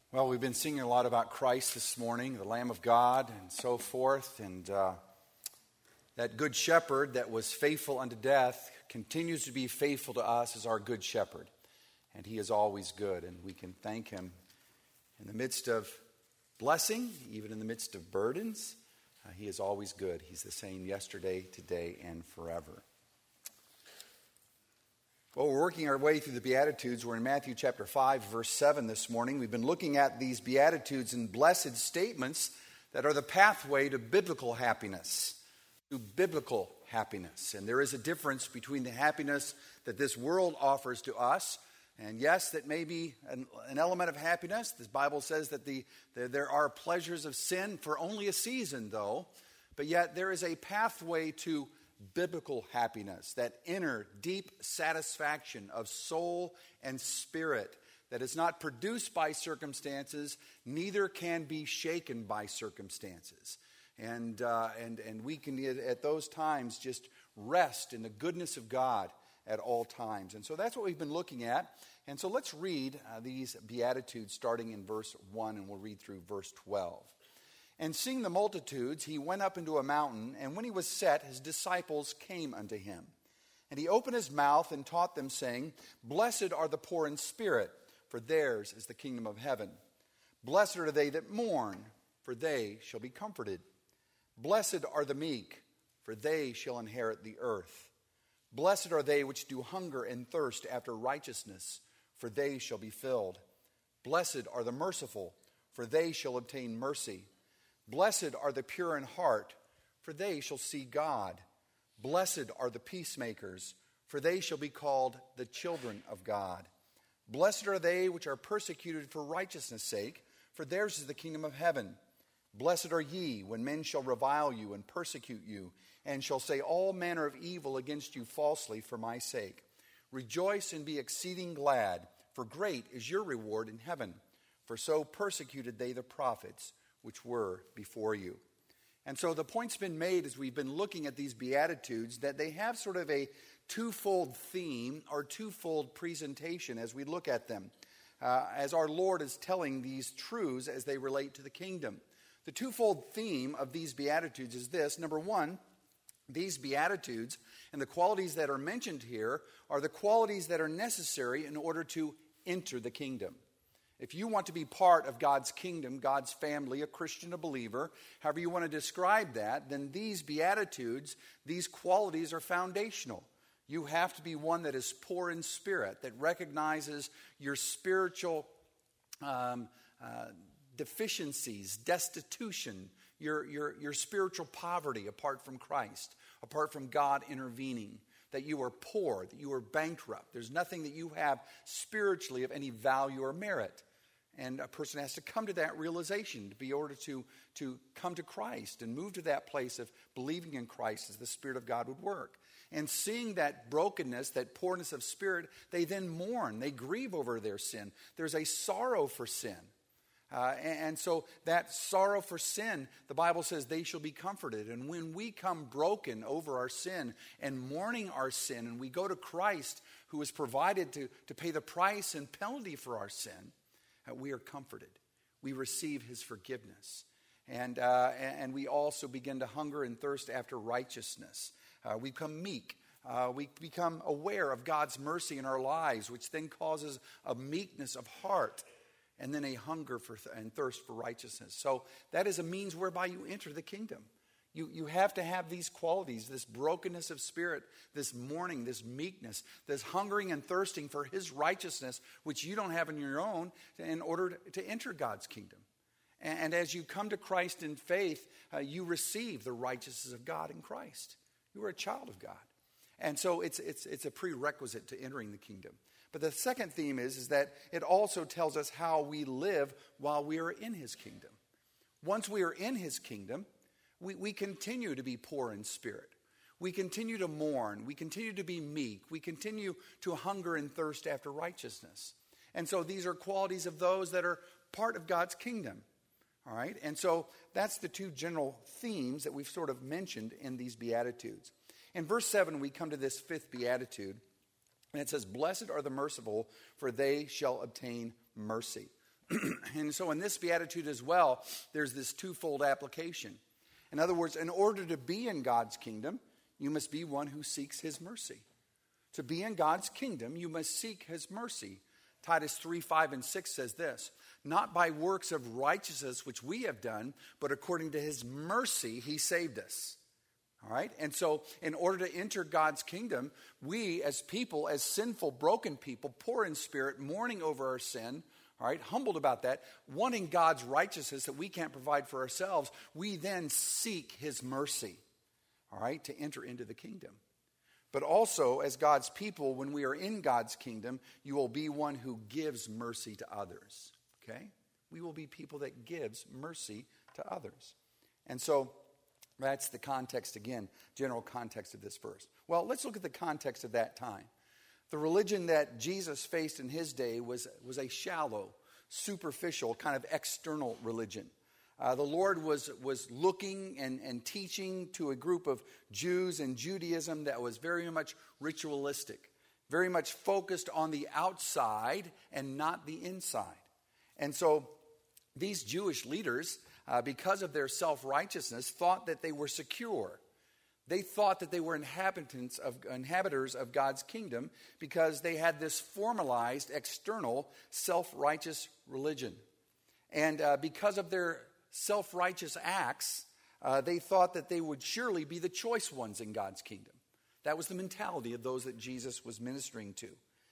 Well, we've been singing a lot about Christ this morning, the Lamb of God, and so forth. And that good shepherd that was faithful unto death continues to be faithful to us as our good shepherd. And he is always good, and we can thank him in the midst of blessing, even in the midst of burdens. He is always good. He's the same yesterday, today, and forever. Well, we're working our way through the Beatitudes. We're in Matthew chapter 5, verse 7 this morning. We've been looking at these Beatitudes and blessed statements that are the pathway to biblical happiness. And there is a difference between the happiness that this world offers to us. And yes, that may be an element of happiness. The Bible says that there are pleasures of sin for only a season, though. But yet there is a pathway to biblical happiness, that inner, deep satisfaction of soul and spirit that is not produced by circumstances, neither can be shaken by circumstances. And we can, at those times, just rest in the goodness of God at all times. And so that's what we've been looking at. And so let's read these Beatitudes starting in verse 1, and we'll read through verse 12. And seeing the multitudes, he went up into a mountain, and when he was set, his disciples came unto him. And he opened his mouth and taught them, saying, Blessed are the poor in spirit, for theirs is the kingdom of heaven. Blessed are they that mourn, for they shall be comforted. Blessed are the meek, for they shall inherit the earth. Blessed are they which do hunger and thirst after righteousness, for they shall be filled. Blessed are the merciful, for they shall obtain mercy. Blessed are the pure in heart, for they shall see God. Blessed are the peacemakers, for they shall be called the children of God. Blessed are they which are persecuted for righteousness' sake, for theirs is the kingdom of heaven. Blessed are ye when men shall revile you and persecute you, and shall say all manner of evil against you falsely for my sake. Rejoice and be exceeding glad, for great is your reward in heaven. For so persecuted they the prophets which were before you. And so the point's been made as we've been looking at these Beatitudes that they have sort of a twofold theme or twofold presentation as we look at them, as our Lord is telling these truths as they relate to the kingdom. The twofold theme of these Beatitudes is this. Number one, these Beatitudes and the qualities that are mentioned here are the qualities that are necessary in order to enter the kingdom. If you want to be part of God's kingdom, God's family, a Christian, a believer, however you want to describe that, then these Beatitudes, these qualities are foundational. You have to be one that is poor in spirit, that recognizes your spiritual deficiencies, destitution, your spiritual poverty apart from Christ, apart from God intervening. That you are poor, that you are bankrupt. There's nothing that you have spiritually of any value or merit. And a person has to come to that realization to be able to come to Christ and move to that place of believing in Christ as the Spirit of God would work. And seeing that brokenness, that poorness of spirit, they then mourn. They grieve over their sin. There's a sorrow for sin. And so that sorrow for sin, the Bible says they shall be comforted. And when we come broken over our sin and mourning our sin, and we go to Christ who is provided to pay the price and penalty for our sin, we are comforted. We receive his forgiveness. And we also begin to hunger and thirst after righteousness. We become meek. We become aware of God's mercy in our lives, which then causes a meekness of heart. And then a hunger and thirst for righteousness. So that is a means whereby you enter the kingdom. You have to have these qualities, this brokenness of spirit, this mourning, this meekness, this hungering and thirsting for his righteousness, which you don't have in your own, in order to enter God's kingdom. And as you come to Christ in faith, you receive the righteousness of God in Christ. You are a child of God. And so it's a prerequisite to entering the kingdom. But the second theme is that it also tells us how we live while we are in his kingdom. Once we are in his kingdom, we continue to be poor in spirit. We continue to mourn. We continue to be meek. We continue to hunger and thirst after righteousness. And so these are qualities of those that are part of God's kingdom. All right? And so that's the two general themes that we've sort of mentioned in these Beatitudes. In verse 7, we come to this fifth Beatitude. And it says, Blessed are the merciful, for they shall obtain mercy. And so in this beatitude as well, there's this twofold application. In other words, in order to be in God's kingdom, you must be one who seeks his mercy. To be in God's kingdom, you must seek his mercy. Titus 3, 5, and 6 says this, not by works of righteousness which we have done, but according to his mercy he saved us. All right? And so in order to enter God's kingdom, we as people, as sinful, broken people, poor in spirit, mourning over our sin, all right, humbled about that, wanting God's righteousness that we can't provide for ourselves, we then seek his mercy, all right, to enter into the kingdom. But also, as God's people, when we are in God's kingdom, you will be one who gives mercy to others, okay? We will be people that gives mercy to others. And so that's the context again, general context of this verse. Well, let's look at the context of that time. The religion that Jesus faced in his day was a shallow, superficial, kind of external religion. The Lord was looking and teaching to a group of Jews in Judaism that was very much ritualistic, very much focused on the outside and not the inside. And so these Jewish leaders, because of their self-righteousness, thought that they were secure. They thought that they were inhabitants of God's kingdom because they had this formalized, external, self-righteous religion. And because of their self-righteous acts, they thought that they would surely be the choice ones in God's kingdom. That was the mentality of those that Jesus was ministering to.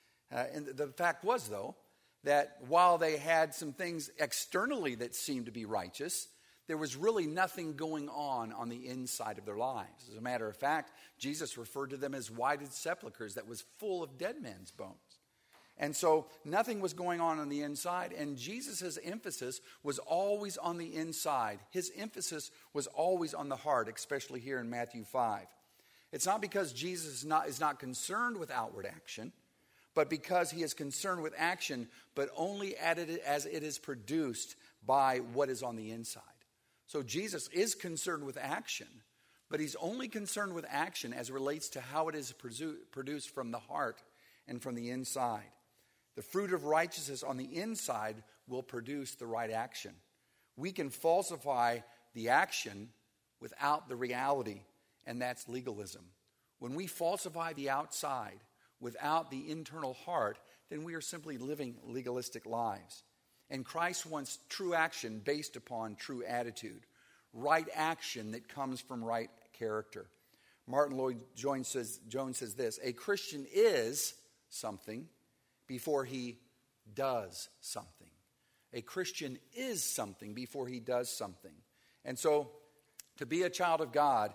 And the fact was, though, that while they had some things externally that seemed to be righteous, there was really nothing going on the inside of their lives. As a matter of fact, Jesus referred to them as whited sepulchres that was full of dead men's bones. And so nothing was going on the inside, and Jesus' emphasis was always on the inside. His emphasis was always on the heart, especially here in Matthew 5. It's not because Jesus is not concerned with outward action, but because he is concerned with action, but only as it is produced by what is on the inside. So Jesus is concerned with action, but he's only concerned with action as it relates to how it is produced from the heart and from the inside. The fruit of righteousness on the inside will produce the right action. We can falsify the action without the reality, and that's legalism. When we falsify the outside without the internal heart, then we are simply living legalistic lives. And Christ wants true action based upon true attitude, right action that comes from right character. Martin Lloyd-Jones says this, a Christian is something before he does something. A Christian is something before he does something. And so, to be a child of God,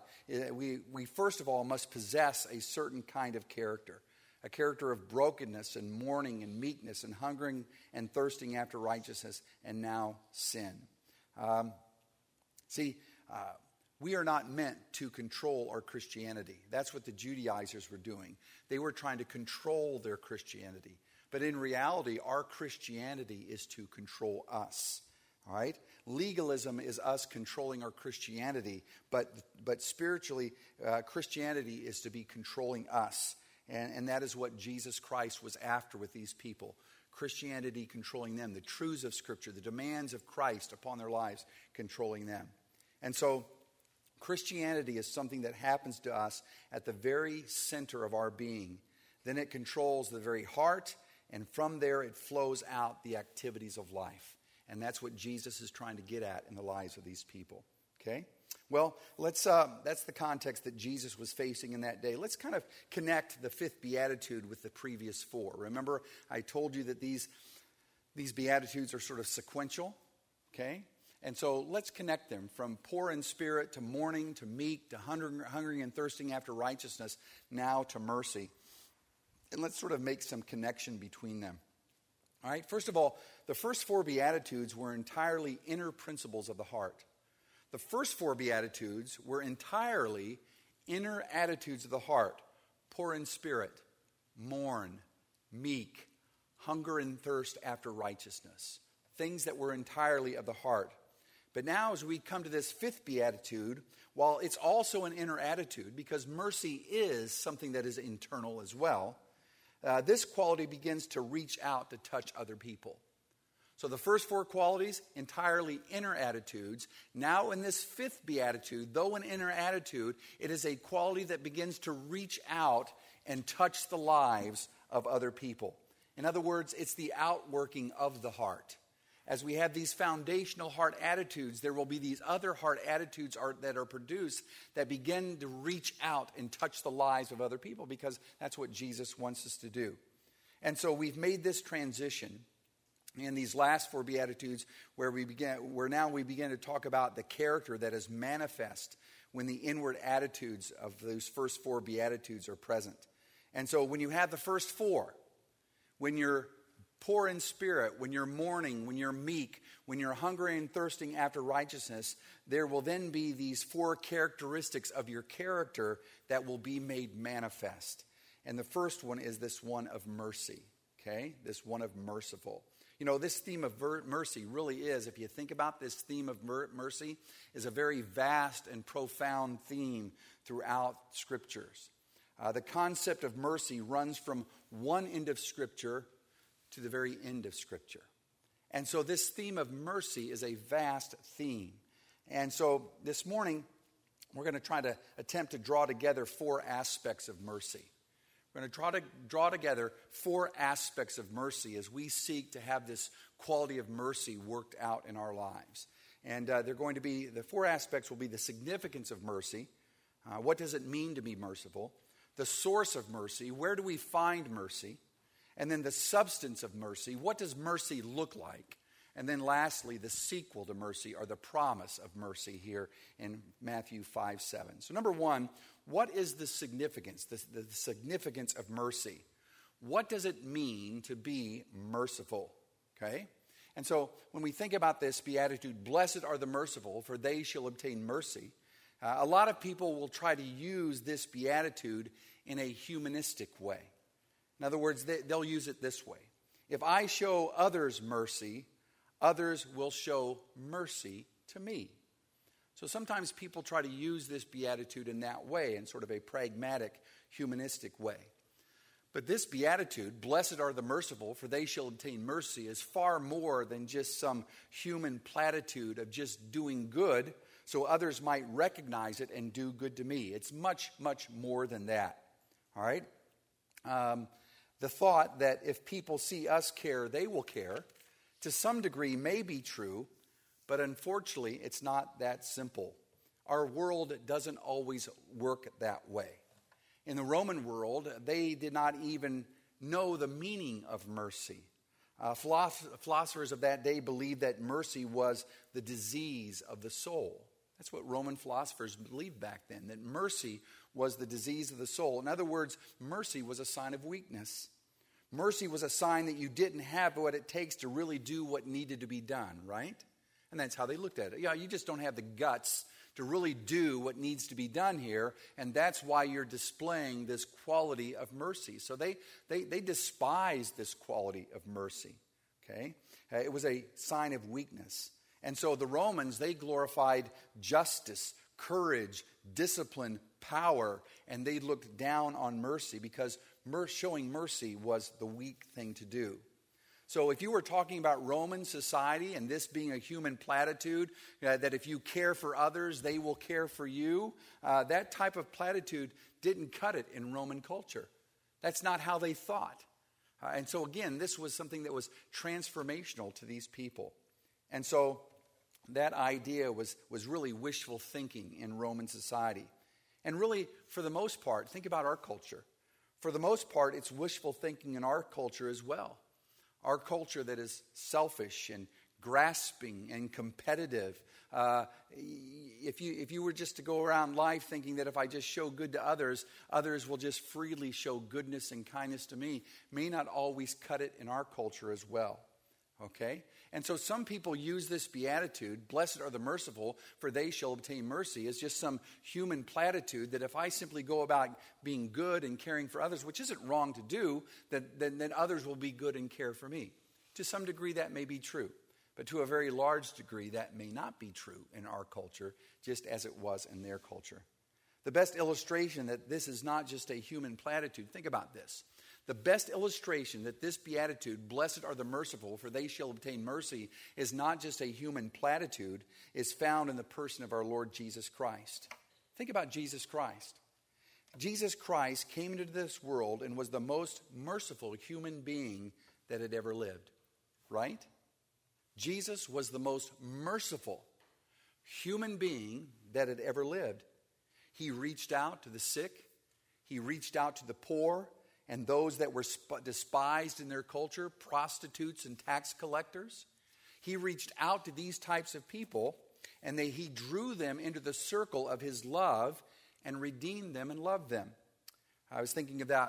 we first of all must possess a certain kind of character. A character of brokenness and mourning and meekness and hungering and thirsting after righteousness and now sin. We are not meant to control our Christianity. That's what the Judaizers were doing. They were trying to control their Christianity. But in reality, our Christianity is to control us. All right? Legalism is us controlling our Christianity, but spiritually, Christianity is to be controlling us. And that is what Jesus Christ was after with these people. Christianity controlling them, the truths of Scripture, the demands of Christ upon their lives controlling them. And so Christianity is something that happens to us at the very center of our being. Then it controls the very heart, and from there it flows out the activities of life. And that's what Jesus is trying to get at in the lives of these people. Okay? Well, that's the context that Jesus was facing in that day. Let's kind of connect the fifth beatitude with the previous four. Remember, I told you that these beatitudes are sort of sequential, okay? And so let's connect them from poor in spirit to mourning to meek to hungering and thirsting after righteousness, now to mercy. And let's sort of make some connection between them. All right, first of all, the first four beatitudes were entirely inner principles of the heart. The first four beatitudes were entirely inner attitudes of the heart. Poor in spirit, mourn, meek, hunger and thirst after righteousness. Things that were entirely of the heart. But now as we come to this fifth beatitude, while it's also an inner attitude, because mercy is something that is internal as well, this quality begins to reach out to touch other people. So the first four qualities, entirely inner attitudes. Now in this fifth beatitude, though an inner attitude, it is a quality that begins to reach out and touch the lives of other people. In other words, it's the outworking of the heart. As we have these foundational heart attitudes, there will be these other heart attitudes that are produced that begin to reach out and touch the lives of other people, because that's what Jesus wants us to do. And so we've made this transition in these last four Beatitudes where now we begin to talk about the character that is manifest when the inward attitudes of those first four Beatitudes are present. And so when you have the first four, when you're poor in spirit, when you're mourning, when you're meek, when you're hungry and thirsting after righteousness, there will then be these four characteristics of your character that will be made manifest. And the first one is this one of mercy, okay? This one of merciful. You know, this theme of mercy really is, if you think about this theme of mercy, is a very vast and profound theme throughout Scriptures. The concept of mercy runs from one end of Scripture to the very end of Scripture. And so this theme of mercy is a vast theme. And so this morning, we're going to try to attempt to draw together four aspects of mercy. We're going to try to draw together four aspects of mercy as we seek to have this quality of mercy worked out in our lives. And the four aspects will be the significance of mercy. What does it mean to be merciful? The source of mercy. Where do we find mercy? And then the substance of mercy. What does mercy look like? And then lastly, the sequel to mercy, or the promise of mercy here in Matthew 5:7. So number one, what is the significance? The significance of mercy. What does it mean to be merciful? Okay? And so when we think about this beatitude, blessed are the merciful, for they shall obtain mercy. A lot of people will try to use this beatitude in a humanistic way. In other words, they'll use it this way. If I show others mercy, others will show mercy to me. So sometimes people try to use this beatitude in that way, in sort of a pragmatic, humanistic way. But this beatitude, blessed are the merciful, for they shall obtain mercy, is far more than just some human platitude of just doing good so others might recognize it and do good to me. It's much, much more than that. All right? The thought that if people see us care, they will care, to some degree may be true, but unfortunately, it's not that simple. Our world doesn't always work that way. In the Roman world, they did not even know the meaning of mercy. Philosophers of that day believed that mercy was the disease of the soul. That's what Roman philosophers believed back then, that mercy was the disease of the soul. In other words, mercy was a sign of weakness. Mercy was a sign that you didn't have what it takes to really do what needed to be done, right? And that's how they looked at it. Yeah, you just don't have the guts to really do what needs to be done here, and that's why you're displaying this quality of mercy. So they despised this quality of mercy, okay? It was a sign of weakness. And so the Romans, they glorified justice, courage, discipline, power, and they looked down on mercy because showing mercy was the weak thing to do. So if you were talking about Roman society and this being a human platitude, that if you care for others, they will care for you, that type of platitude didn't cut it in Roman culture. That's not how they thought. And so again, this was something that was transformational to these people. And so that idea was really wishful thinking in Roman society. And really, for the most part, think about our culture. For the most part, it's wishful thinking in our culture as well. Our culture that is selfish and grasping and competitive. If you were just to go around life thinking that if I just show good to others, others will just freely show goodness and kindness to me, may not always cut it in our culture as well. Okay? And so some people use this beatitude, blessed are the merciful, for they shall obtain mercy, as just some human platitude that if I simply go about being good and caring for others, which isn't wrong to do, then others will be good and care for me. To some degree that may be true, but to a very large degree that may not be true in our culture, just as it was in their culture. The best illustration that this is not just a human platitude, think about this. The best illustration that this beatitude, blessed are the merciful, for they shall obtain mercy, is not just a human platitude, is found in the person of our Lord Jesus Christ. Think about Jesus Christ. Jesus Christ came into this world and was the most merciful human being that had ever lived. Right? Jesus was the most merciful human being that had ever lived. He reached out to the sick. He reached out to the poor and those that were despised in their culture, prostitutes and tax collectors. He reached out to these types of people, and he drew them into the circle of his love and redeemed them and loved them. I was thinking of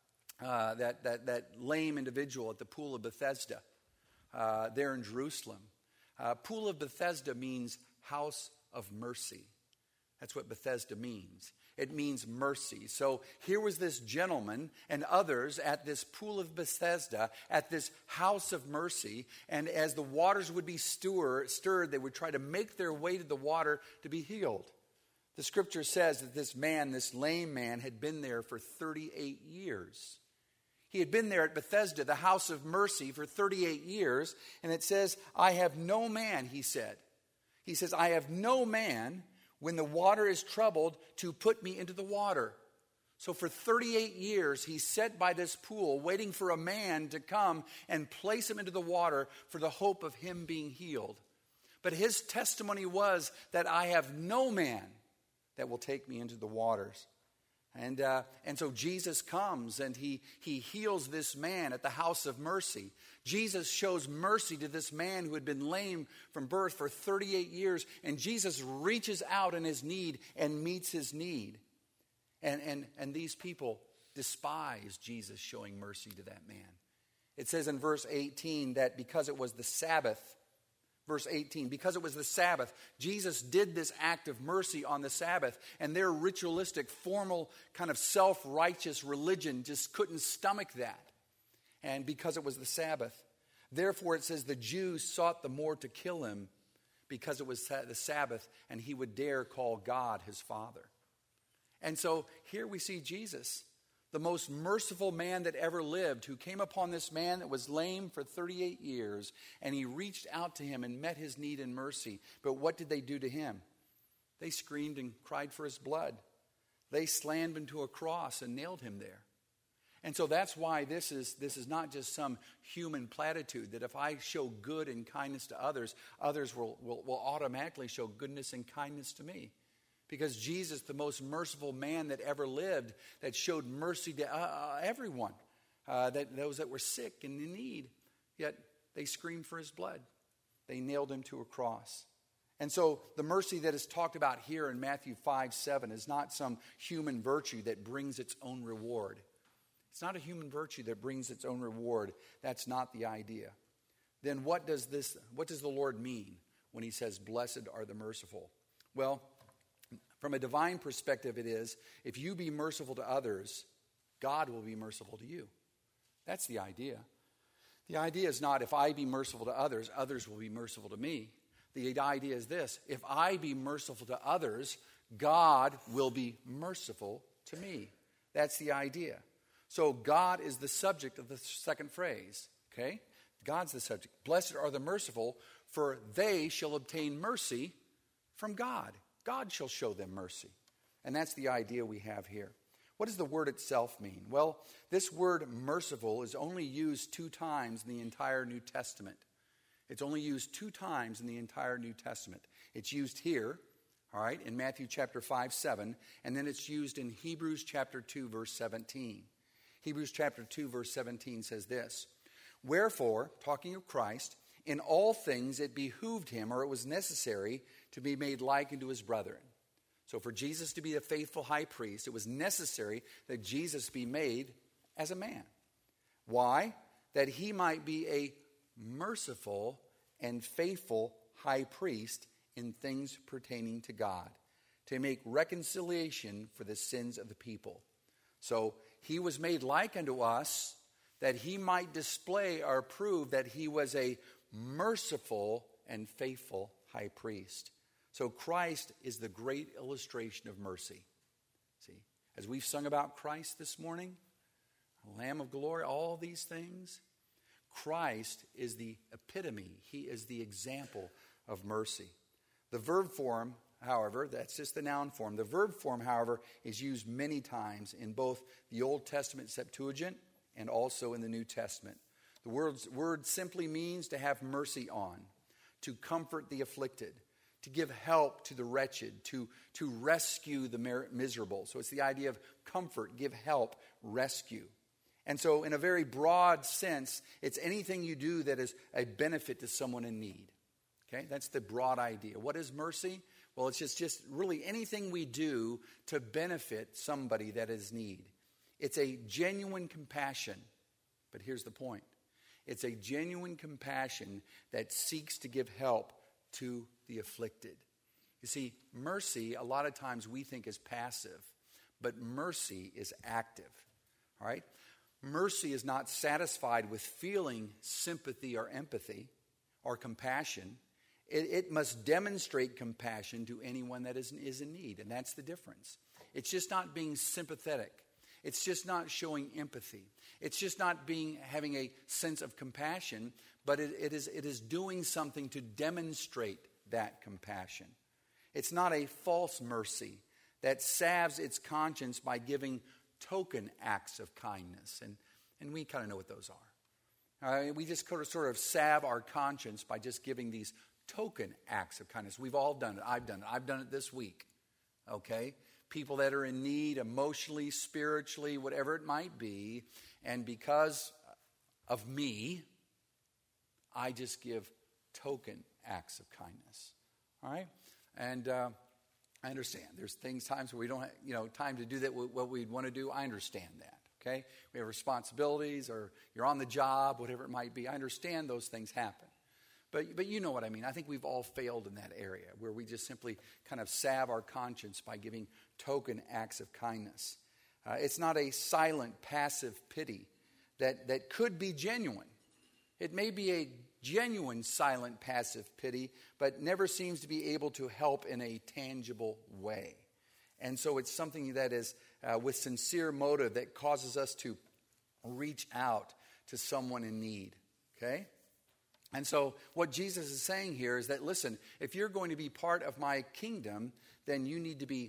that lame individual at the Pool of Bethesda there in Jerusalem. Pool of Bethesda means house of mercy. That's what Bethesda means. It means mercy. So here was this gentleman and others at this Pool of Bethesda, at this house of mercy. And as the waters would be stirred, they would try to make their way to the water to be healed. The scripture says that this man, this lame man, had been there for 38 years. He had been there at Bethesda, the house of mercy, for 38 years. And it says, I have no man, he said. He says, I have no man when the water is troubled to put me into the water. So for 38 years, he sat by this pool waiting for a man to come and place him into the water for the hope of him being healed. But his testimony was that I have no man that will take me into the waters. And so Jesus comes and he heals this man at the house of mercy. Jesus shows mercy to this man who had been lame from birth for 38 years. And Jesus reaches out in his need and meets his need. And these people despise Jesus showing mercy to that man. It says in verse 18 that because it was the Sabbath, verse 18, because it was the Sabbath, Jesus did this act of mercy on the Sabbath, and their ritualistic, formal, kind of self-righteous religion just couldn't stomach that. And because it was the Sabbath, therefore it says the Jews sought the more to kill him because it was the Sabbath, and he would dare call God his Father. And so here we see Jesus, the most merciful man that ever lived, who came upon this man that was lame for 38 years, and he reached out to him and met his need in mercy. But what did they do to him? They screamed and cried for his blood. They slammed him to a cross and nailed him there. And so that's why this is not just some human platitude, that if I show good and kindness to others, others will automatically show goodness and kindness to me. Because Jesus, the most merciful man that ever lived, that showed mercy to everyone, that those that were sick and in need, yet they screamed for his blood. They nailed him to a cross. And so the mercy that is talked about here in Matthew 5:7 is not some human virtue that brings its own reward. It's not a human virtue that brings its own reward. That's not the idea. Then what does the Lord mean when he says, blessed are the merciful? Well, from a divine perspective, it is, if you be merciful to others, God will be merciful to you. That's the idea. The idea is not, if I be merciful to others, others will be merciful to me. The idea is this: if I be merciful to others, God will be merciful to me. That's the idea. So God is the subject of the second phrase, okay? God's the subject. Blessed are the merciful, for they shall obtain mercy from God. God shall show them mercy. And that's the idea we have here. What does the word itself mean? Well, this word merciful is only used 2 times in the entire New Testament. It's only used 2 times in the entire New Testament. It's used here, all right, in Matthew chapter 5:7, and then it's used in Hebrews chapter 2, verse 17. Hebrews chapter 2, verse 17 says this: wherefore, talking of Christ, in all things it behooved him, or it was necessary, to be made like unto his brethren. So for Jesus to be a faithful high priest, it was necessary that Jesus be made as a man. Why? That he might be a merciful and faithful high priest in things pertaining to God, to make reconciliation for the sins of the people. So he was made like unto us, that he might display or prove that he was a merciful and faithful high priest. So Christ is the great illustration of mercy. See, as we've sung about Christ this morning, Lamb of glory, all these things. Christ is the epitome. He is the example of mercy. The verb form, however, that's just the noun form. The verb form, however, is used many times in both the Old Testament Septuagint and also in the New Testament. The word simply means to have mercy on, to comfort the afflicted, to give help to the wretched, to rescue the miserable. So it's the idea of comfort, give help, rescue. And so in a very broad sense, it's anything you do that is a benefit to someone in need. Okay, that's the broad idea. What is mercy? Well, it's just really anything we do to benefit somebody that is in need. It's a genuine compassion. But here's the point. It's a genuine compassion that seeks to give help to the afflicted. You see, mercy, a lot of times we think is passive, but mercy is active. All right? Mercy is not satisfied with feeling sympathy or empathy or compassion. It must demonstrate compassion to anyone that is in need, and that's the difference. It's just not being sympathetic. It's just not showing empathy. It's just not having a sense of compassion, but it is doing something to demonstrate that compassion. It's not a false mercy that salves its conscience by giving token acts of kindness, and we kind of know what those are. We just sort of salve our conscience by just giving these token acts of kindness. We've all done it. I've done it. I've done it this week. Okay? People that are in need emotionally, spiritually, whatever it might be, and because of me, I just give token acts of kindness. All right? And I understand. There's times where we don't have time to do that, what we'd want to do. I understand that. Okay? We have responsibilities, or you're on the job, whatever it might be. I understand those things happen. But you know what I mean. I think we've all failed in that area where we just simply kind of salve our conscience by giving token acts of kindness. It's not a silent, passive pity that could be genuine. It may be a genuine, silent, passive pity, but never seems to be able to help in a tangible way. And so it's something that is with sincere motive that causes us to reach out to someone in need. Okay? And so what Jesus is saying here is that, listen, if you're going to be part of my kingdom, then you need to be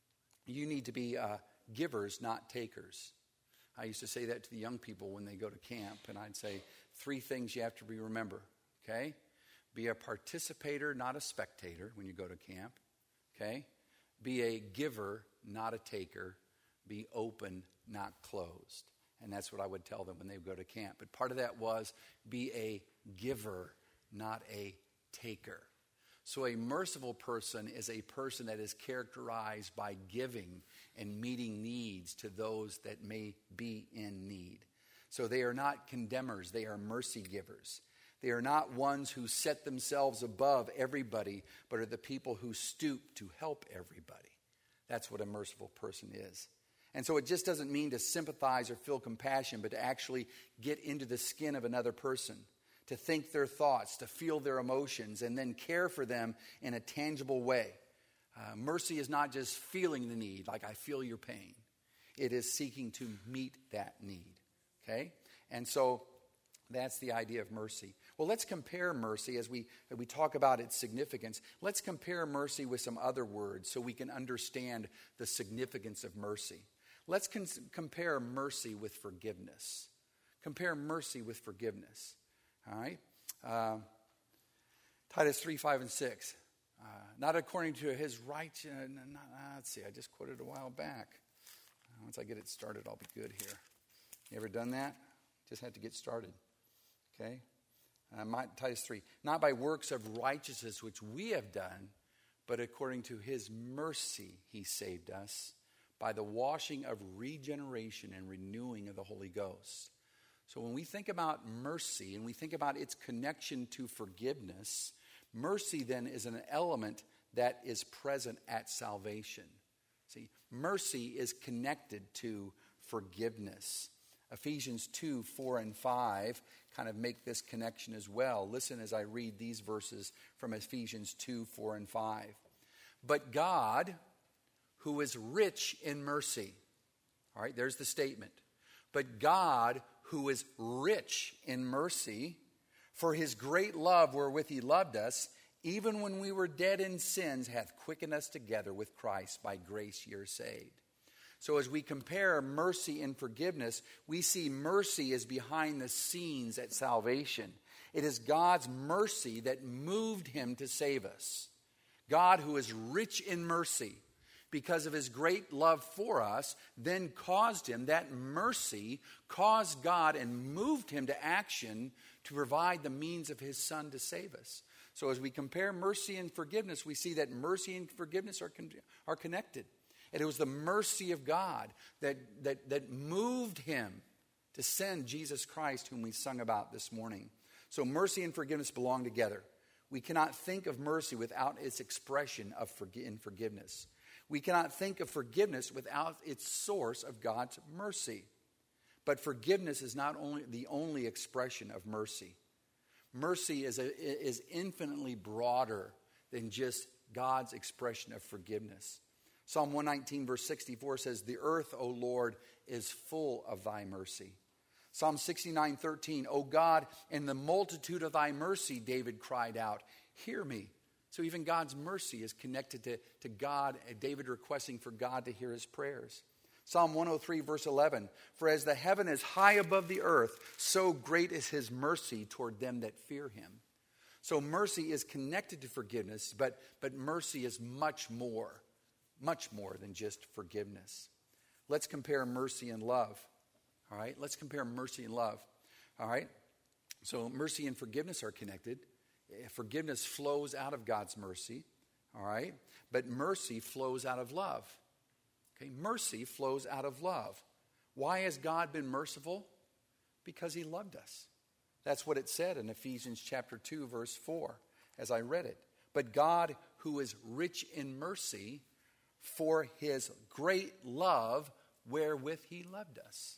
givers, not takers. I used to say that to the young people when they go to camp, and I'd say 3 things you have to remember, okay? Be a participator, not a spectator when you go to camp, okay? Be a giver, not a taker. Be open, not closed. And that's what I would tell them when they would go to camp. But part of that was be a giver, not a taker. So a merciful person is a person that is characterized by giving and meeting needs to those that may be in need. So they are not condemners, they are mercy givers. They are not ones who set themselves above everybody, but are the people who stoop to help everybody. That's what a merciful person is. And so it just doesn't mean to sympathize or feel compassion, but to actually get into the skin of another person, to think their thoughts, to feel their emotions, and then care for them in a tangible way. Mercy is not just feeling the need, like I feel your pain. It is seeking to meet that need. Okay? And so that's the idea of mercy. Well, let's compare mercy as we talk about its significance. Let's compare mercy with some other words so we can understand the significance of mercy. Let's compare mercy with forgiveness. Compare mercy with forgiveness. All right? Titus 3, 5, and 6. Not according to his righteousness. Let's see, I just quoted a while back. Once I get it started, I'll be good here. You ever done that? Just have to get started. Okay? Titus 3. Not by works of righteousness which we have done, but according to his mercy he saved us by the washing of regeneration and renewing of the Holy Ghost. So when we think about mercy and we think about its connection to forgiveness, mercy then is an element that is present at salvation. See, mercy is connected to forgiveness. Ephesians 2, 4, and 5 kind of make this connection as well. Listen as I read these verses from Ephesians 2, 4, and 5. But God, who is rich in mercy. All right, there's the statement. But God, who is rich in mercy, for his great love wherewith he loved us, even when we were dead in sins, hath quickened us together with Christ. By grace ye are saved. So as we compare mercy and forgiveness, we see mercy is behind the scenes at salvation. It is God's mercy that moved him to save us. God, who is rich in mercy, because of his great love for us, then caused him, that mercy caused God and moved him to action to provide the means of his Son to save us. So as we compare mercy and forgiveness, we see that mercy and forgiveness are connected. And it was the mercy of God that moved him to send Jesus Christ, whom we sung about this morning. So mercy and forgiveness belong together. We cannot think of mercy without its expression in forgiveness. We cannot think of forgiveness without its source of God's mercy. But forgiveness is not only the only expression of mercy. Mercy is infinitely broader than just God's expression of forgiveness. Psalm 119 verse 64 says, "The earth, O Lord, is full of thy mercy." Psalm 69:13, "O God, in the multitude of thy mercy," David cried out, "hear me." So even God's mercy is connected to God, David requesting for God to hear his prayers. Psalm 103 verse 11, "For as the heaven is high above the earth, so great is his mercy toward them that fear him." So mercy is connected to forgiveness, but mercy is much more than just forgiveness. Let's compare mercy and love. All right, let's compare mercy and love. All right, so mercy and forgiveness are connected. Forgiveness flows out of God's mercy. All right, but mercy flows out of love. Okay, mercy flows out of love. Why has God been merciful? Because he loved us. That's what it said in Ephesians chapter 2, verse 4, as I read it. But God, who is rich in mercy, for his great love wherewith he loved us.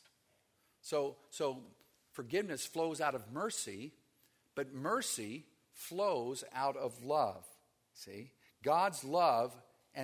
So forgiveness flows out of mercy, but mercy flows out of love. See? God's love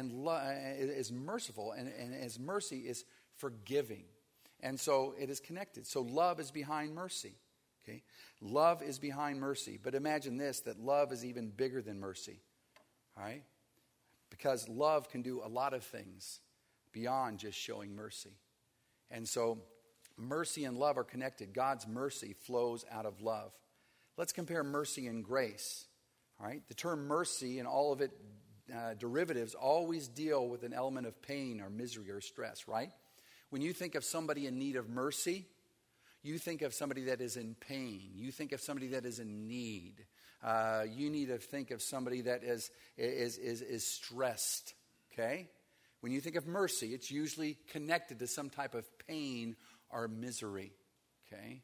is merciful, and his mercy is forgiving. And so it is connected. So love is behind mercy. Okay? Love is behind mercy. But imagine this, that love is even bigger than mercy. All right? Because love can do a lot of things beyond just showing mercy. And so mercy and love are connected. God's mercy flows out of love. Let's compare mercy and grace. All right? The term mercy and all of its derivatives always deal with an element of pain or misery or stress, right? When you think of somebody in need of mercy, you think of somebody that is in pain. You think of somebody that is in need. You need to think of somebody that is stressed, okay? When you think of mercy, it's usually connected to some type of pain or misery, okay?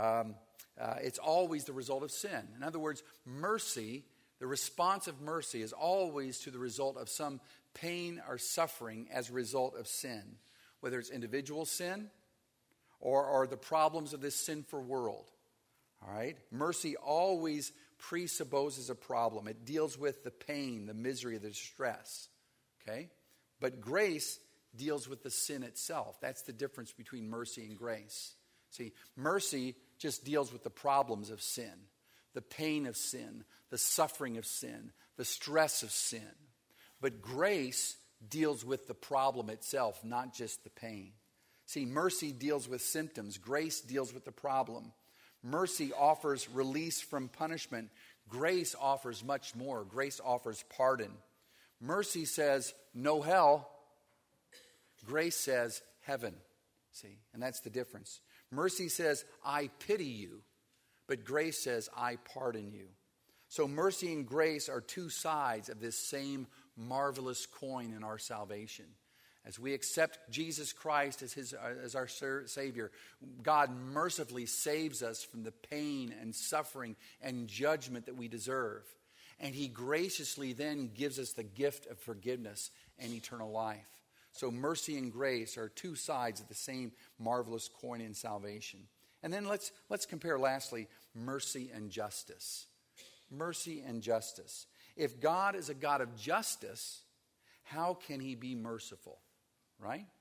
It's always the result of sin. In other words, mercy, the response of mercy is always to the result of some pain or suffering as a result of sin, whether it's individual sin or the problems of this sinful world. All right? Mercy always presupposes a problem. It deals with the pain, the misery, the distress. Okay? But grace deals with the sin itself. That's the difference between mercy and grace. See, mercy just deals with the problems of sin, the pain of sin, the suffering of sin, the stress of sin. But grace deals with the problem itself, not just the pain. See, mercy deals with symptoms. Grace deals with the problem. Mercy offers release from punishment. Grace offers much more. Grace offers pardon. Mercy says, no hell. Grace says, heaven. See, and that's the difference. Mercy says, I pity you. But grace says, I pardon you. So mercy and grace are two sides of this same marvelous coin in our salvation. As we accept Jesus Christ as our Savior, God mercifully saves us from the pain and suffering and judgment that we deserve. And he graciously then gives us the gift of forgiveness and eternal life. So mercy and grace are two sides of the same marvelous coin in salvation. And then let's compare lastly mercy and justice. Mercy and justice. If God is a God of justice, how can he be merciful? Right?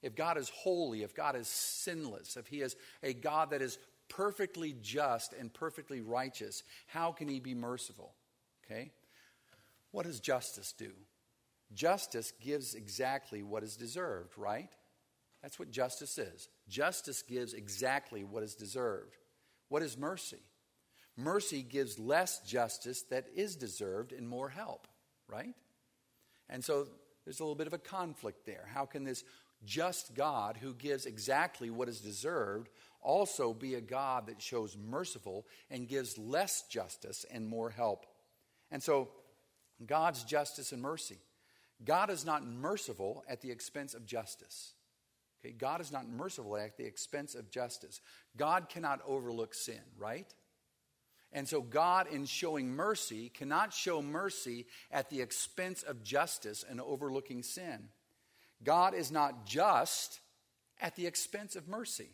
if God is holy, if God is sinless, if he is a God that is perfectly just and perfectly righteous, how can he be merciful? Okay? What does justice do? Justice gives exactly what is deserved, right? That's what justice is. Justice gives exactly what is deserved. What is mercy? Mercy gives less justice that is deserved and more help, right? And so there's a little bit of a conflict there. How can this just God who gives exactly what is deserved also be a God that shows merciful and gives less justice and more help? And so God's justice and mercy. God is not merciful at the expense of justice. Okay? God is not merciful at the expense of justice. God cannot overlook sin, right? And so God, in showing mercy, cannot show mercy at the expense of justice and overlooking sin. God is not just at the expense of mercy.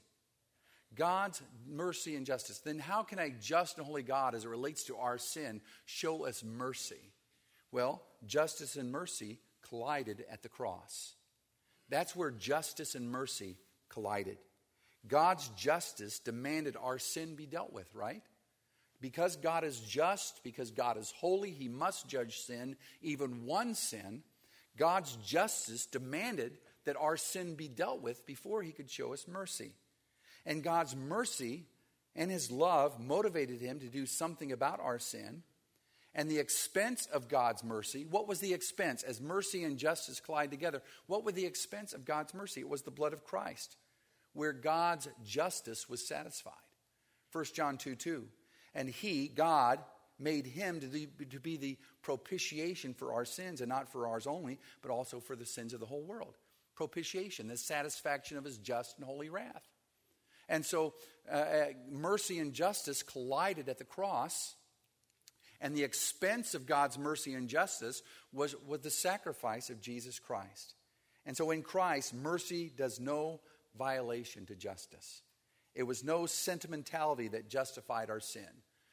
God's mercy and justice. Then how can a just and holy God, as it relates to our sin, show us mercy? Well, justice and mercy collided at the cross. That's where justice and mercy collided. God's justice demanded our sin be dealt with, right? Because God is just, because God is holy, he must judge sin, even one sin. God's justice demanded that our sin be dealt with before he could show us mercy. And God's mercy and his love motivated him to do something about our sin. And the expense of God's mercy, what was the expense? As mercy and justice collide together, what was the expense of God's mercy? It was the blood of Christ, where God's justice was satisfied. 1 John 2:2. And he, God, made him to be the propitiation for our sins, and not for ours only, but also for the sins of the whole world. Propitiation, the satisfaction of his just and holy wrath. And so mercy and justice collided at the cross, and the expense of God's mercy and justice was the sacrifice of Jesus Christ. And so in Christ, mercy does no violation to justice. It was no sentimentality that justified our sin.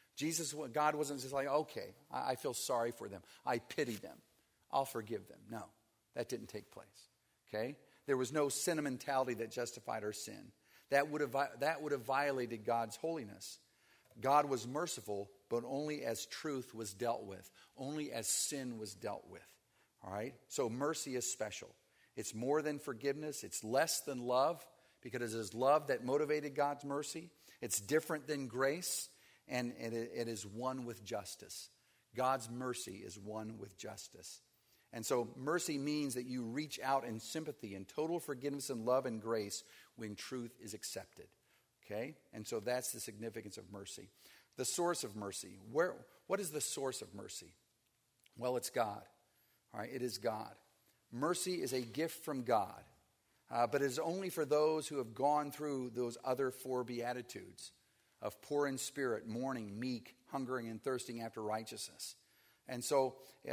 God wasn't just like, okay, I feel sorry for them. I pity them. I'll forgive them. No, that didn't take place. Okay? There was no sentimentality that justified our sin. That would have violated God's holiness. God was merciful, but only as truth was dealt with. Only as sin was dealt with. All right? So mercy is special. It's more than forgiveness. It's less than love, because it is love that motivated God's mercy. It's different than grace, and it is one with justice. God's mercy is one with justice. And so mercy means that you reach out in sympathy and total forgiveness and love and grace when truth is accepted. Okay? And so that's the significance of mercy. The source of mercy. What is the source of mercy? Well, it's God. All right? It is God. Mercy is a gift from God. But it is only for those who have gone through those other four beatitudes of poor in spirit, mourning, meek, hungering and thirsting after righteousness. And so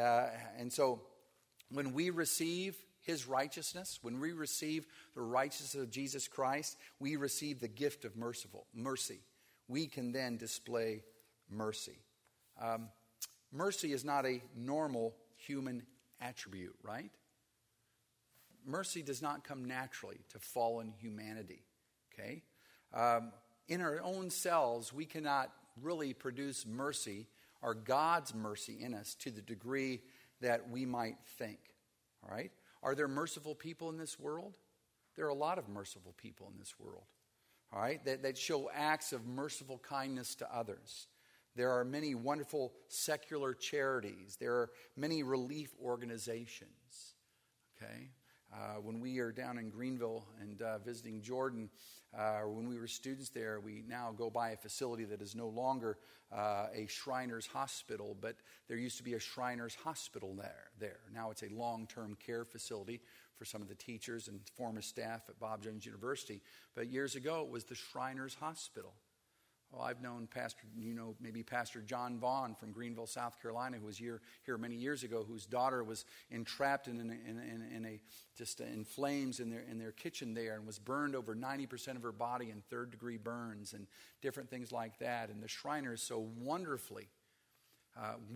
when we receive his righteousness, when we receive the righteousness of Jesus Christ, we receive the gift of mercy. We can then display mercy. Mercy is not a normal human attribute, right? Mercy does not come naturally to fallen humanity, okay? In our own selves, we cannot really produce mercy or God's mercy in us to the degree that we might think, all right? Are there merciful people in this world? There are a lot of merciful people in this world, all right, that show acts of merciful kindness to others. There are many wonderful secular charities. There are many relief organizations, okay? When we are down in Greenville and visiting Jordan, when we were students there, we now go by a facility that is no longer a Shriners Hospital, but there used to be a Shriners Hospital there. Now it's a long-term care facility for some of the teachers and former staff at Bob Jones University. But years ago, it was the Shriners Hospital. Well, I've known maybe Pastor John Vaughn from Greenville, South Carolina, who was here many years ago, whose daughter was entrapped in flames in their kitchen there, and was burned over 90% of her body in third-degree burns and different things like that. And the Shriners so wonderfully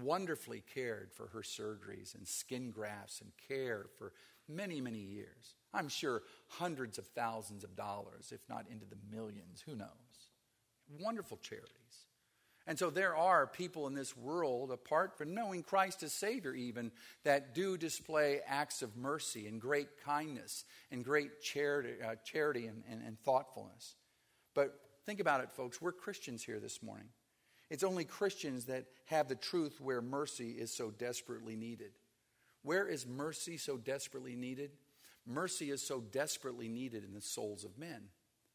cared for her surgeries and skin grafts and care for many, many years. I'm sure hundreds of thousands of dollars, if not into the millions, who knows. Wonderful charities. And so there are people in this world, apart from knowing Christ as Savior even, that do display acts of mercy and great kindness and great charity and thoughtfulness. But think about it, folks. We're Christians here this morning. It's only Christians that have the truth where mercy is so desperately needed. Where is mercy so desperately needed? Mercy is so desperately needed in the souls of men.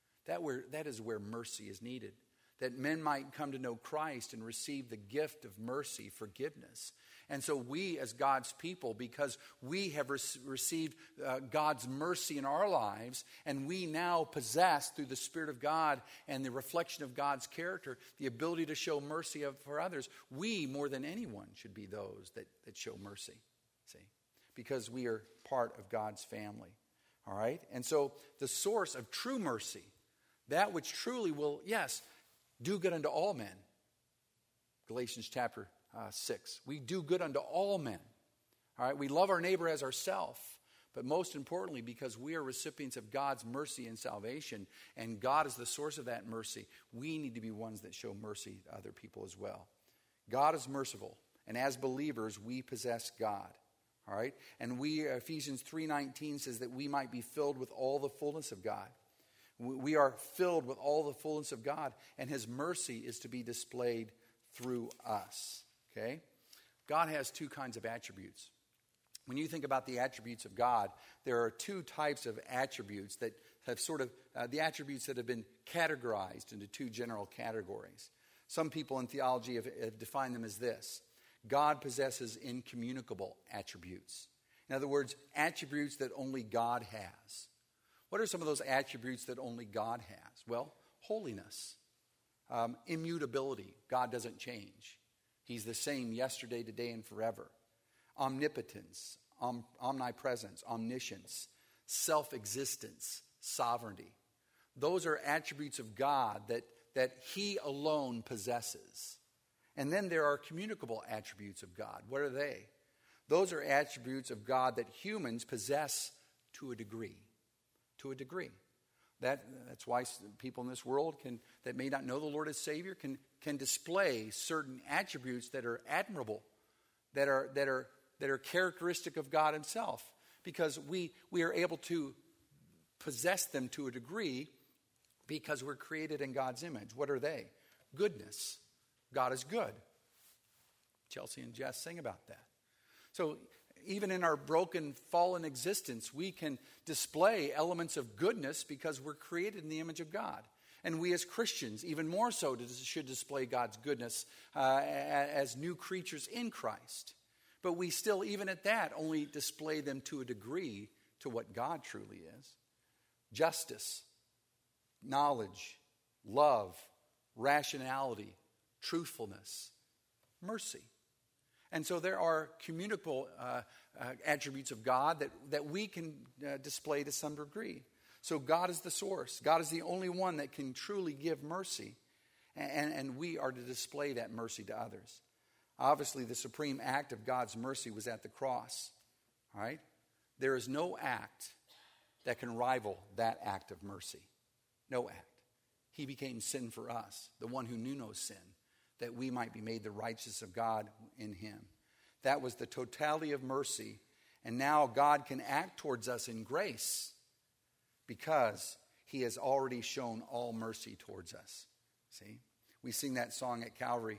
That is where mercy is needed. That men might come to know Christ and receive the gift of mercy, forgiveness. And so we as God's people, because we have received God's mercy in our lives, and we now possess through the Spirit of God and the reflection of God's character, the ability to show mercy for others, we more than anyone should be those that show mercy, see, because we are part of God's family, all right? And so the source of true mercy, that which truly will, yes, do good unto all men. Galatians chapter 6. We do good unto all men. All right, we love our neighbor as ourselves. But most importantly, because we are recipients of God's mercy and salvation, and God is the source of that mercy, we need to be ones that show mercy to other people as well. God is merciful, and as believers, we possess God. All right, and Ephesians 3:19 says that we might be filled with all the fullness of God. We are filled with all the fullness of God, and His mercy is to be displayed through us. Okay? God has two kinds of attributes. When you think about the attributes of God, there are two types of attributes that have the attributes that have been categorized into two general categories. Some people in theology have defined them as this. God possesses incommunicable attributes. In other words, attributes that only God has. What are some of those attributes that only God has? Well, holiness, immutability. God doesn't change. He's the same yesterday, today, and forever. Omnipotence, omnipresence, omniscience, self-existence, sovereignty. Those are attributes of God that He alone possesses. And then there are communicable attributes of God. What are they? Those are attributes of God that humans possess to a degree. To a degree. That's why people in this world that may not know the Lord as Savior can display certain attributes that are admirable, that are characteristic of God Himself, because we are able to possess them to a degree because we're created in God's image. What are they? Goodness. God is good. Chelsea and Jess sing about that. So even in our broken, fallen existence, we can display elements of goodness because we're created in the image of God. And we as Christians, even more so, should display God's goodness as new creatures in Christ. But we still, even at that, only display them to a degree to what God truly is. Justice, knowledge, love, rationality, truthfulness, mercy. And so there are communicable attributes of God that we can display to some degree. So God is the source. God is the only one that can truly give mercy. And we are to display that mercy to others. Obviously, the supreme act of God's mercy was at the cross. All right? There is no act that can rival that act of mercy. No act. He became sin for us, the one who knew no sin, that we might be made the righteousness of God in Him. That was the totality of mercy. And now God can act towards us in grace because He has already shown all mercy towards us. See? We sing that song at Calvary.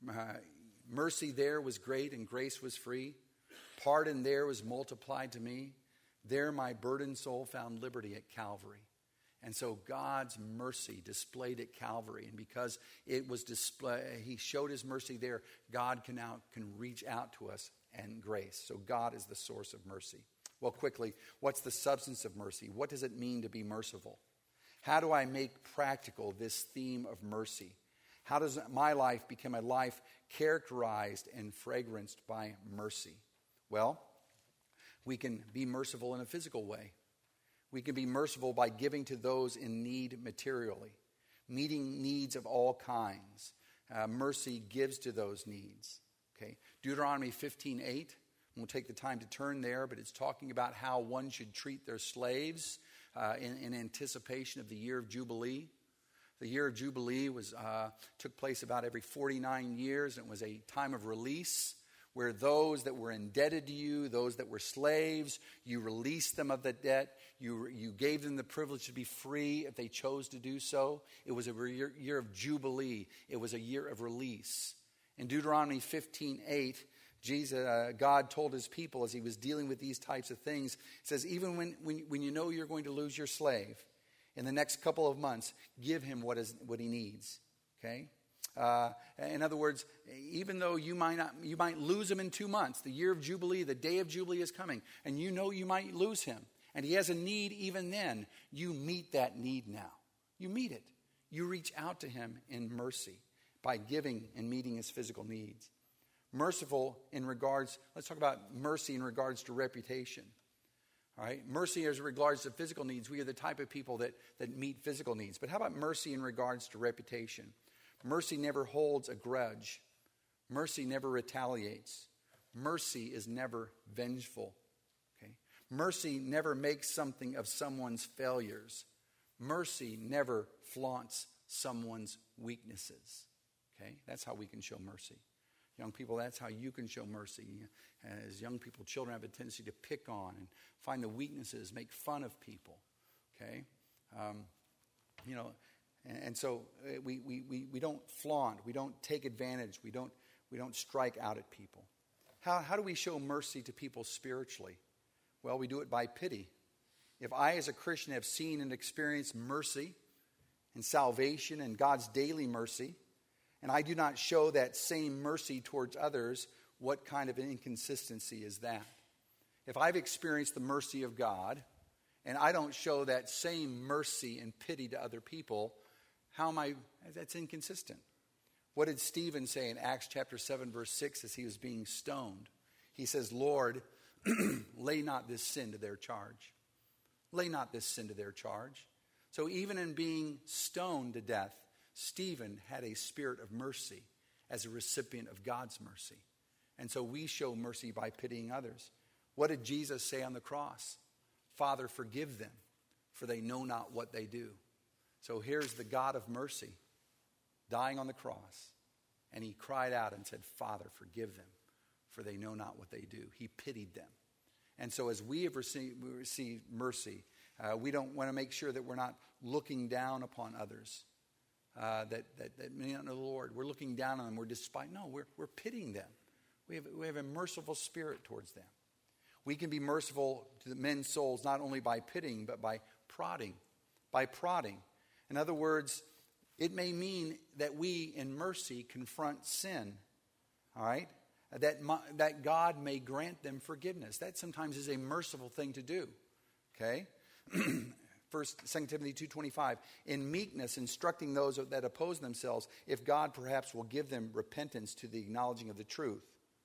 Mercy there was great and grace was free. Pardon there was multiplied to me. There my burdened soul found liberty at Calvary. And so God's mercy displayed at Calvary, and because it was He showed His mercy there, God can reach out to us and grace. So God is the source of mercy. Well, quickly, what's the substance of mercy? What does it mean to be merciful? How do I make practical this theme of mercy? How does my life become a life characterized and fragranced by mercy? Well, we can be merciful in a physical way. We can be merciful by giving to those in need materially, meeting needs of all kinds. Mercy gives to those needs. Okay, Deuteronomy 15:8, We'll take the time to turn there, but it's talking about how one should treat their slaves in anticipation of the year of Jubilee. The year of Jubilee took place about every 49 years, and it was a time of release where those that were indebted to you, those that were slaves, you released them of the debt. You gave them the privilege to be free if they chose to do so. It was a year of Jubilee. It was a year of release. In Deuteronomy 15:8, God told his people as he was dealing with these types of things, it says, even when you know you're going to lose your slave, in the next couple of months, give him what he needs. Okay? In other words, even though you might lose him in 2 months, the year of Jubilee, the day of Jubilee is coming, and you know you might lose him, and he has a need even then, you meet that need now. You meet it. You reach out to him in mercy by giving and meeting his physical needs. Merciful in regards, let's talk about mercy in regards to reputation. All right, mercy as regards to physical needs. We are the type of people that meet physical needs. But how about mercy in regards to reputation? Mercy never holds a grudge. Mercy never retaliates. Mercy is never vengeful. Okay? Mercy never makes something of someone's failures. Mercy never flaunts someone's weaknesses. Okay? That's how we can show mercy. Young people, that's how you can show mercy. As young people, children have a tendency to pick on and find the weaknesses, make fun of people. Okay? And so we don't flaunt, we don't take advantage, we don't strike out at people. How do we show mercy to people spiritually? Well, we do it by pity. If I as a Christian have seen and experienced mercy and salvation and God's daily mercy, and I do not show that same mercy towards others, what kind of an inconsistency is that? If I've experienced the mercy of God, and I don't show that same mercy and pity to other people, that's inconsistent. What did Stephen say in Acts chapter 7, verse 6 as he was being stoned? He says, Lord, lay not this sin to their charge. Lay not this sin to their charge. So even in being stoned to death, Stephen had a spirit of mercy as a recipient of God's mercy. And so we show mercy by pitying others. What did Jesus say on the cross? Father, forgive them, for they know not what they do. So here's the God of mercy dying on the cross. And he cried out and said, Father, forgive them, for they know not what they do. He pitied them. And so as we have received mercy, we don't want to make sure that we're not looking down upon others. That may not know the Lord. We're looking down on them. We're pitying them. We have a merciful spirit towards them. We can be merciful to the men's souls not only by pitying, but by prodding. By prodding. In other words, it may mean that we in mercy confront sin. All right? That God may grant them forgiveness. That sometimes is a merciful thing to do. Okay? 2 Timothy 2:25, in meekness instructing those that oppose themselves, if God perhaps will give them repentance to the acknowledging of the truth.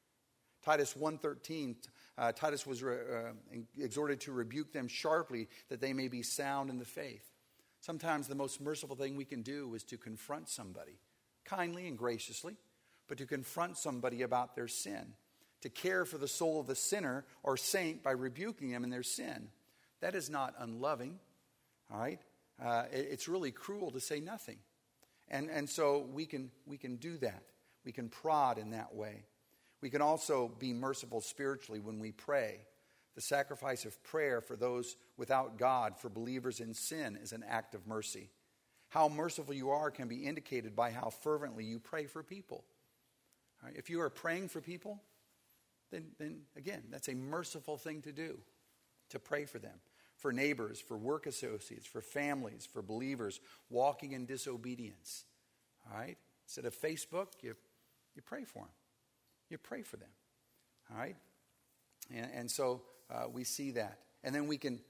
Titus 1:13, Titus was exhorted to rebuke them sharply that they may be sound in the faith. Sometimes the most merciful thing we can do is to confront somebody, kindly and graciously, but to confront somebody about their sin, to care for the soul of the sinner or saint by rebuking them in their sin. That is not unloving. All right, it's really cruel to say nothing, and so we can do that. We can prod in that way. We can also be merciful spiritually when we pray. The sacrifice of prayer for those without God, for believers in sin, is an act of mercy. How merciful you are can be indicated by how fervently you pray for people. All right, if you are praying for people, then again, that's a merciful thing to do, to pray for them. For neighbors, for work associates, for families, for believers walking in disobedience. All right? Instead of Facebook, you pray for them. You pray for them. All right? And so we see that. And then we can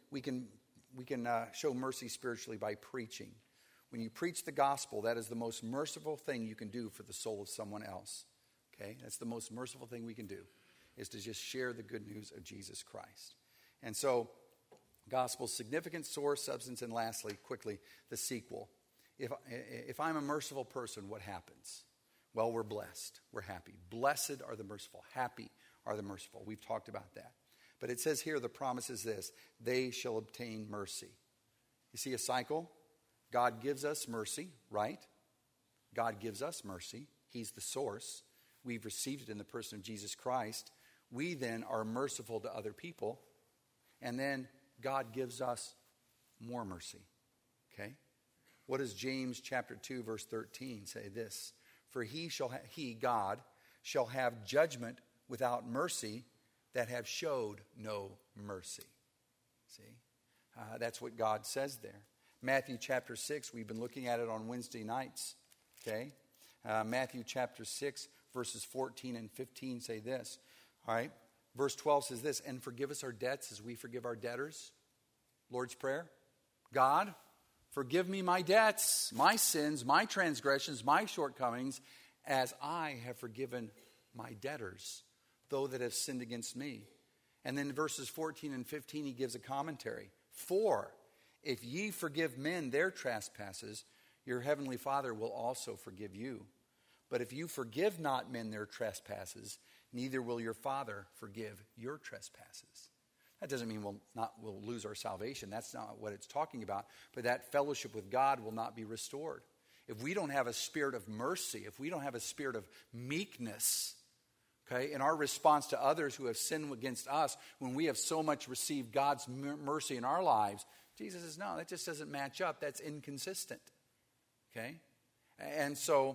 show mercy spiritually by preaching. When you preach the gospel, that is the most merciful thing you can do for the soul of someone else. Okay? That's the most merciful thing we can do, is to just share the good news of Jesus Christ. And so, gospel, significant source, substance, and lastly, quickly, the sequel. If I'm a merciful person, what happens? Well, we're blessed. We're happy. Blessed are the merciful. Happy are the merciful. We've talked about that. But it says here the promise is this: they shall obtain mercy. You see a cycle? God gives us mercy, right? God gives us mercy. He's the source. We've received it in the person of Jesus Christ. We then are merciful to other people. And then God gives us more mercy. Okay? What does James chapter 2 verse 13 say? This: for he, God, shall have judgment without mercy that have showed no mercy. See? That's what God says there. Matthew chapter 6, we've been looking at it on Wednesday nights. Okay? Matthew chapter 6 verses 14 and 15 say this. All right? Verse 12 says this: and forgive us our debts as we forgive our debtors. Lord's Prayer. God, forgive me my debts, my sins, my transgressions, my shortcomings, as I have forgiven my debtors, those that have sinned against me. And then in verses 14 and 15, he gives a commentary. For if ye forgive men their trespasses, your heavenly Father will also forgive you. But if you forgive not men their trespasses, neither will your Father forgive your trespasses. That doesn't mean we'll lose our salvation. That's not what it's talking about. But that fellowship with God will not be restored. If we don't have a spirit of mercy, if we don't have a spirit of meekness, okay, in our response to others who have sinned against us, when we have so much received God's mercy in our lives, Jesus says, no, that just doesn't match up. That's inconsistent. Okay? And so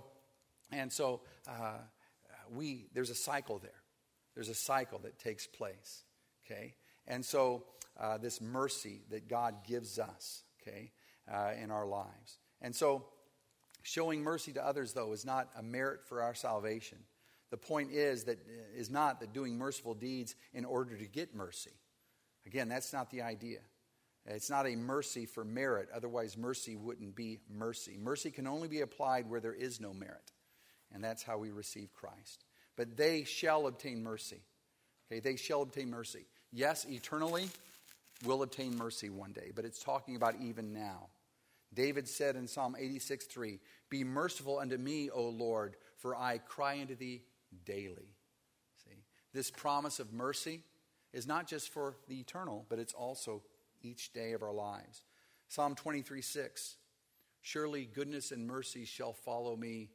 there's a cycle there. There's a cycle that takes place. Okay? And so this mercy that God gives us, okay, in our lives. And so showing mercy to others, though, is not a merit for our salvation. The point is not that doing merciful deeds in order to get mercy. Again, that's not the idea. It's not a mercy for merit. Otherwise, mercy wouldn't be mercy. Mercy can only be applied where there is no merit. And that's how we receive Christ. But they shall obtain mercy. Okay, they shall obtain mercy. Yes, eternally, we'll obtain mercy one day. But it's talking about even now. David said in Psalm 86:3, be merciful unto me, O Lord, for I cry unto thee daily. See, this promise of mercy is not just for the eternal, but it's also each day of our lives. Psalm 23:6, surely goodness and mercy shall follow me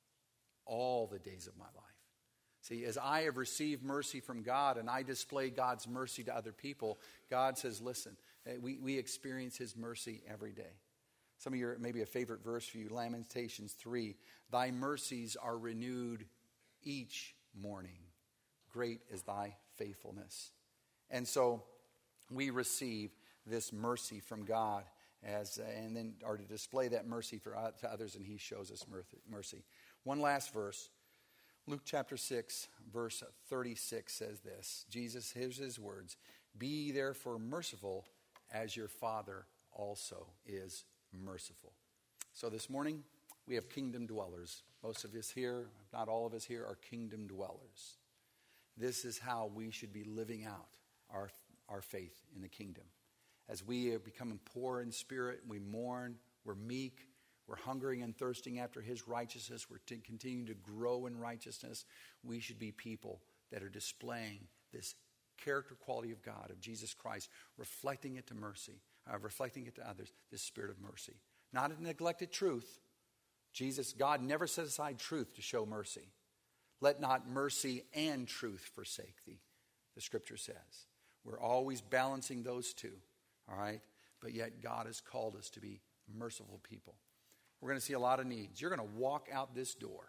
all the days of my life. See, as I have received mercy from God and I display God's mercy to other people, God says, listen, we experience his mercy every day. Some of your, maybe a favorite verse for you, Lamentations 3, thy mercies are renewed each morning. Great is thy faithfulness. And so we receive this mercy from God and then are to display that mercy to others, and he shows us mercy. One last verse. Luke chapter 6, verse 36 says this. Jesus, here's his words. Be therefore merciful as your Father also is merciful. So this morning, we have kingdom dwellers. Most of us here, if not all of us here, are kingdom dwellers. This is how we should be living out our faith in the kingdom. As we are becoming poor in spirit, we mourn, we're meek, we're hungering and thirsting after his righteousness. We're continuing to grow in righteousness. We should be people that are displaying this character quality of God, of Jesus Christ, reflecting it to mercy, reflecting it to others, this spirit of mercy. Not a neglected truth. God never set aside truth to show mercy. Let not mercy and truth forsake thee, the scripture says. We're always balancing those two, all right? But yet God has called us to be merciful people. We're going to see a lot of needs. You're going to walk out this door,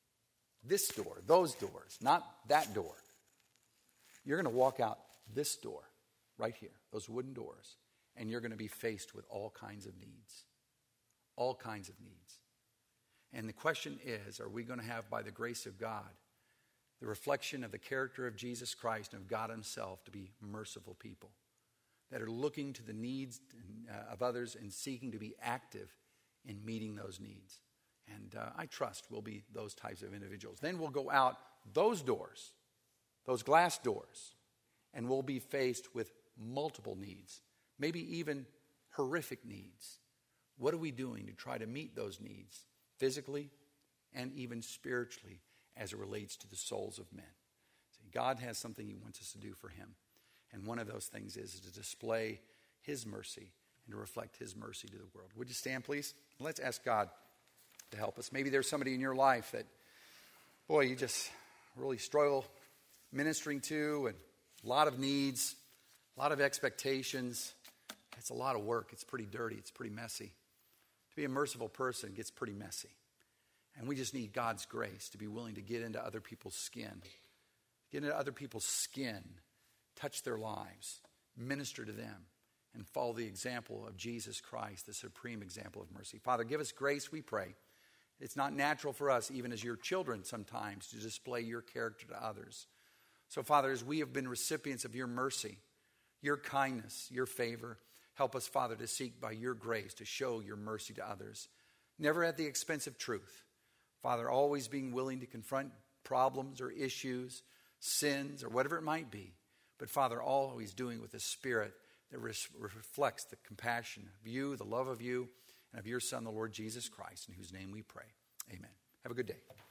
those doors, not that door. You're going to walk out this door right here, those wooden doors, and you're going to be faced with all kinds of needs. All kinds of needs. And the question is, are we going to have, by the grace of God, the reflection of the character of Jesus Christ and of God himself to be merciful people that are looking to the needs of others and seeking to be active in meeting those needs. And I trust we'll be those types of individuals. Then we'll go out those doors, those glass doors, and we'll be faced with multiple needs, maybe even horrific needs. What are we doing to try to meet those needs physically and even spiritually as it relates to the souls of men? See, God has something he wants us to do for him. And one of those things is to display his mercy and to reflect his mercy to the world. Would you stand, please? Let's ask God to help us. Maybe there's somebody in your life that, boy, you just really struggle ministering to, and a lot of needs, a lot of expectations. It's a lot of work. It's pretty dirty. It's pretty messy. To be a merciful person gets pretty messy. And we just need God's grace to be willing to get into other people's skin. Get into other people's skin, touch their lives, minister to them, and follow the example of Jesus Christ, the supreme example of mercy. Father, give us grace, we pray. It's not natural for us, even as your children sometimes, to display your character to others. So, Father, as we have been recipients of your mercy, your kindness, your favor, help us, Father, to seek by your grace to show your mercy to others, never at the expense of truth. Father, always being willing to confront problems or issues, sins, or whatever it might be. But Father, always doing it with a spirit that reflects the compassion of you, the love of you, and of your Son, the Lord Jesus Christ, in whose name we pray. Amen. Have a good day.